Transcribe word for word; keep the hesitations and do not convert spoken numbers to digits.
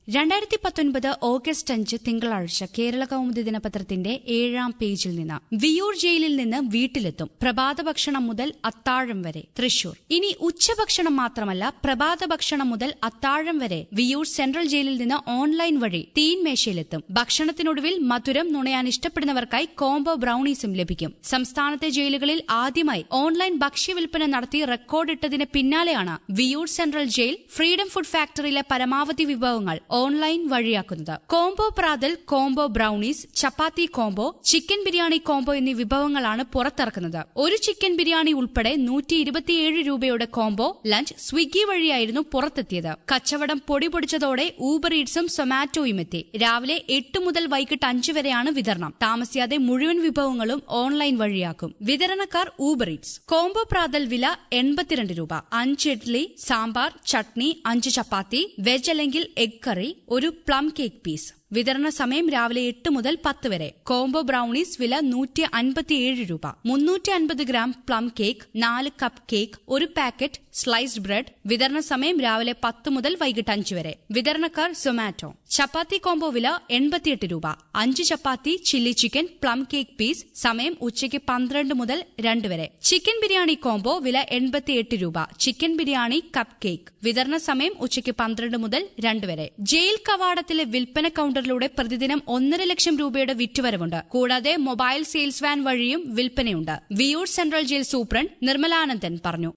രണ്ടായിരത്തി പത്തൊൻപത് ഓഗസ്റ്റ് അഞ്ച് തിങ്കളാഴ്ച കേരള കൗമുദി ദിനപത്രത്തിന്റെ ഏഴാം പേജിൽ നിന്ന് വിയൂർ ജയിലിൽ നിന്ന് വീട്ടിലെത്തും പ്രഭാത ഭക്ഷണം മുതൽ അത്താഴം വരെ തൃശൂർ. ഇനി ഉച്ചഭക്ഷണം മാത്രമല്ല, പ്രഭാത ഭക്ഷണം മുതൽ അത്താഴം വരെ വിയൂർ സെൻട്രൽ ജയിലിൽ നിന്ന് ഓൺലൈൻ വഴി തീൻമേശയിലെത്തും. ഭക്ഷണത്തിനൊടുവിൽ മധുരം നുണയാൻ ഇഷ്ടപ്പെടുന്നവർക്കായി കോംബോ ബ്രൌണീസും ലഭിക്കും. സംസ്ഥാനത്തെ ജയിലുകളിൽ ആദ്യമായി ഓൺലൈൻ ഭക്ഷ്യവിൽപ്പന നടത്തി റെക്കോർഡിട്ടതിന് പിന്നാലെയാണ് Viyyur central jail Freedom Food ഫാക്ടറിയിലെ പരമാവധി വിഭവങ്ങൾ ഓൺലൈൻ വഴിയാക്കുന്നത്. കോംബോ പ്രാതൽ, combo brownies, chapati combo, chicken biryani combo എന്നീ വിഭവങ്ങളാണ് പുറത്തിറക്കുന്നത്. ഒരു ചിക്കൻ ബിരിയാണി ഉൾപ്പെടെ നൂറ്റി ഇരുപത്തിയേഴ് രൂപയുടെ കോംബോ ലഞ്ച് സ്വിഗ്ഗി വഴിയായിരുന്നു പുറത്തെത്തിയത്. കച്ചവടം പൊടി പൊടിച്ചതോടെ ഊബർ ഈറ്റ്സും സൊമാറ്റോയും എത്തി. രാവിലെ എട്ട് മുതൽ വൈകിട്ട് അഞ്ച് വരെയാണ് വിതരണം. താമസിയാതെ മുഴുവൻ വിഭവങ്ങളും ഓൺലൈൻ വഴിയാക്കും. വിതരണക്കാർ ഊബർ ഈറ്റ്സ്. കോംബോ പ്രാതൽ വില എൺപത്തിരണ്ട് രൂപ. അഞ്ച് ഇഡ്ലി, സാമ്പാർ, ചട്നി, അഞ്ച് ചപ്പാത്തി, വെജ് അല്ലെങ്കിൽ എഗ് കറി, ഒരു പ്ലം കേക്ക് പീസ്. വിതരണ സമയം രാവിലെ എട്ട് മുതൽ പത്ത് വരെ. കോംബോ ബ്രൌണീസ് വില നൂറ്റി അൻപത്തിയേഴ് രൂപ. മുന്നൂറ്റി അൻപത് ഗ്രാം പ്ലം കേക്ക്, നാല് കപ്പ് കേക്ക്, ഒരു പാക്കറ്റ് സ്ലൈസ്ഡ് ബ്രെഡ്. വിതരണ സമയം രാവിലെ പത്ത് മുതൽ വൈകിട്ട് അഞ്ച് വരെ. വിതരണക്കാർ സൊമാറ്റോ. ചപ്പാത്തി കോംബോ വില എൺപത്തിയെട്ട് രൂപ. അഞ്ച് chapati, chilli chicken, plum cake piece. സമയം ഉച്ചയ്ക്ക് പന്ത്രണ്ട് മുതൽ രണ്ട് വരെ. ചിക്കൻ ബിരിയാണി കോംബോ വില എൺപത്തിയെട്ട് രൂപ. Chicken biryani cupcake. വിതരണ സമയം ഉച്ചയ്ക്ക് പന്ത്രണ്ട് മുതൽ രണ്ട് വരെ. ജയിൽ കവാടത്തിലെ വിൽപ്പന കൌണ്ടറിലൂടെ പ്രതിദിനം ഒന്നര ലക്ഷം രൂപയുടെ വിറ്റുവരവുണ്ട്. കൂടാതെ മൊബൈൽ സെയിൽസ് വാൻ വഴിയും വിൽപ്പനയുണ്ട്. Viyyur central jail superintendent Nirmalanandan പറഞ്ഞു.